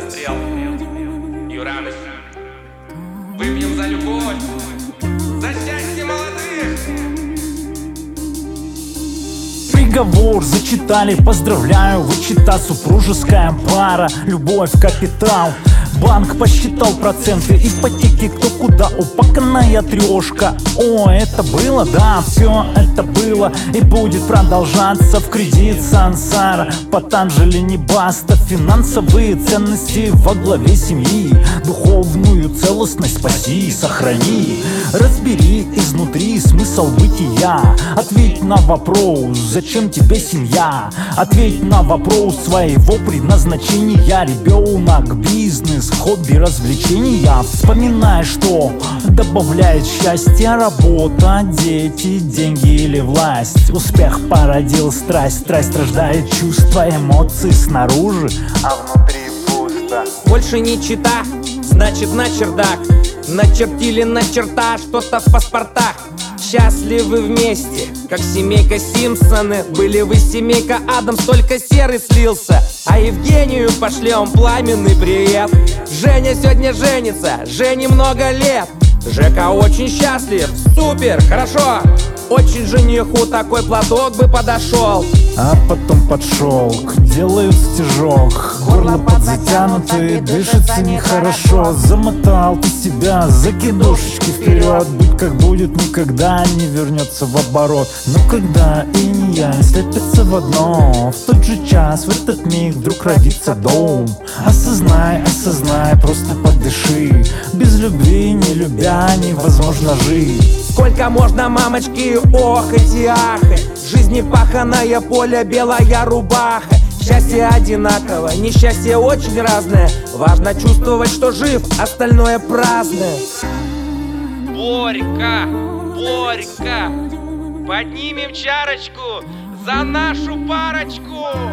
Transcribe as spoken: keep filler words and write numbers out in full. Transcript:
застрял. Юраныч, выпьем за любовь, за счастье молодых. Приговор зачитали, поздравляю, вычита супружеская пара. Любовь, капитал, банк посчитал проценты, ипотеки, кто куда, упаканная трешка. О, это было, да, все это было и будет продолжаться в кредит сансара. Патанджали не баста, финансовые ценности во главе семьи. Духовную целостность спаси и сохрани. Разбери изнутри смысл бытия. Ответь на вопрос, зачем тебе семья? Ответь на вопрос своего предназначения. Ребенок, бизнес, хобби, развлечения. Вспоминай, что добавляет счастье: работа, дети, деньги или власть. Успех породил страсть, страсть рождает чувства, эмоции снаружи, а внутри пусто. Больше не чита, значит на чердак. Начертили на черта что-то в паспортах. Счастливы вместе, как семейка Симпсоны. Были вы семейка Адамс, только серый слился. А Евгению пошлем пламенный привет. Женя сегодня женится, Жене много лет. Жека очень счастлив, супер, хорошо. Очень жениху такой платок бы подошел. А потом под шелк делают стежок. Горло подзатянутое, дышится нехорошо. Замотал ты себя, закидушечки вперед. Будь как будет, никогда не вернется в оборот. Но когда инь и янь слепятся в одно, в тот же час, в этот миг вдруг родится дом. Осознай, осознай, просто подыши. Без любви, не любя, невозможно жить. Сколько можно, мамочки, охать и ахать. В жизни паханое поле, белая рубаха. Счастье одинаково, несчастье очень разное. Важно чувствовать, что жив, остальное праздное. Борька, Борька, поднимем чарочку за нашу парочку.